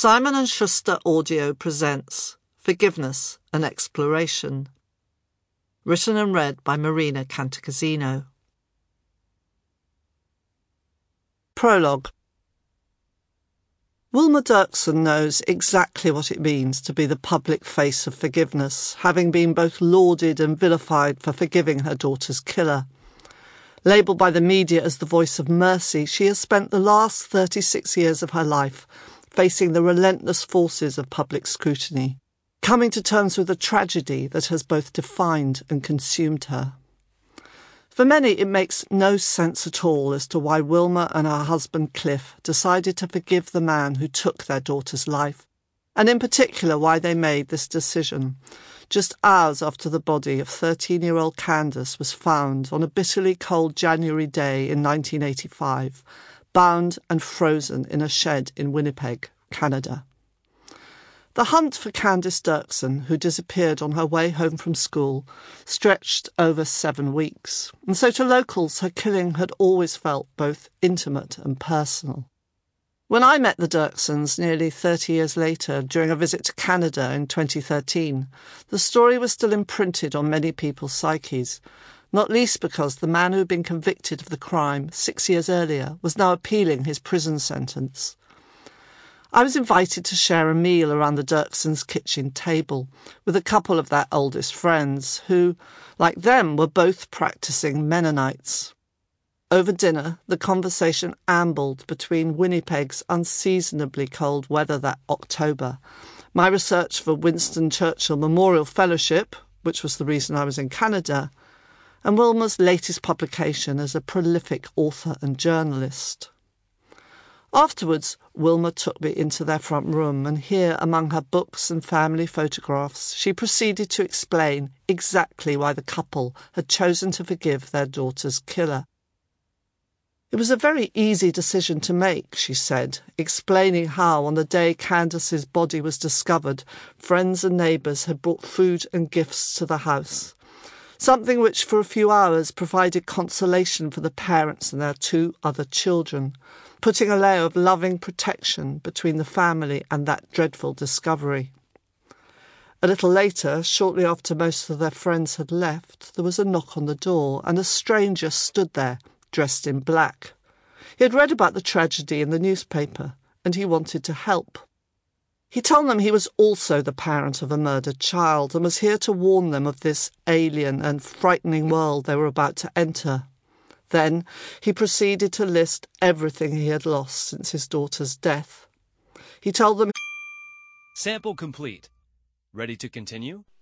Simon & Schuster Audio presents Forgiveness, an Exploration. Written and read by Marina Cantacuzino. Prologue. Wilma Dirksen knows exactly what it means to be the public face of forgiveness, having been both lauded and vilified for forgiving her daughter's killer. Labelled by the media as the voice of mercy, she has spent the last 36 years of her life facing the relentless forces of public scrutiny, coming to terms with a tragedy that has both defined and consumed her. For many, it makes no sense at all as to why Wilma and her husband Cliff decided to forgive the man who took their daughter's life, and in particular why they made this decision, just hours after the body of 13-year-old Candace was found on a bitterly cold January day in 1985, bound and frozen in a shed in Winnipeg, Canada. The hunt for Candace Dirksen, who disappeared on her way home from school, stretched over 7 weeks, and so to locals her killing had always felt both intimate and personal. When I met the Dirksens nearly 30 years later during a visit to Canada in 2013, the story was still imprinted on many people's psyches, not least because the man who had been convicted of the crime 6 years earlier was now appealing his prison sentence. I was invited to share a meal around the Dirksens' kitchen table with a couple of their oldest friends who, like them, were both practising Mennonites. Over dinner, the conversation ambled between Winnipeg's unseasonably cold weather that October, my research for Winston Churchill Memorial Fellowship, which was the reason I was in Canada, and Wilma's latest publication as a prolific author and journalist. Afterwards, Wilma took me into their front room, and here, among her books and family photographs, she proceeded to explain exactly why the couple had chosen to forgive their daughter's killer. It was a very easy decision to make, she said, explaining how, on the day Candace's body was discovered, friends and neighbours had brought food and gifts to the house, something which for a few hours provided consolation for the parents and their 2 other children, putting a layer of loving protection between the family and that dreadful discovery. A little later, shortly after most of their friends had left, there was a knock on the door, and a stranger stood there, dressed in black. He had read about the tragedy in the newspaper, and he wanted to help. He told them he was also the parent of a murdered child and was here to warn them of this alien and frightening world they were about to enter. Then he proceeded to list everything he had lost since his daughter's death. He told them, Sample complete. Ready to continue?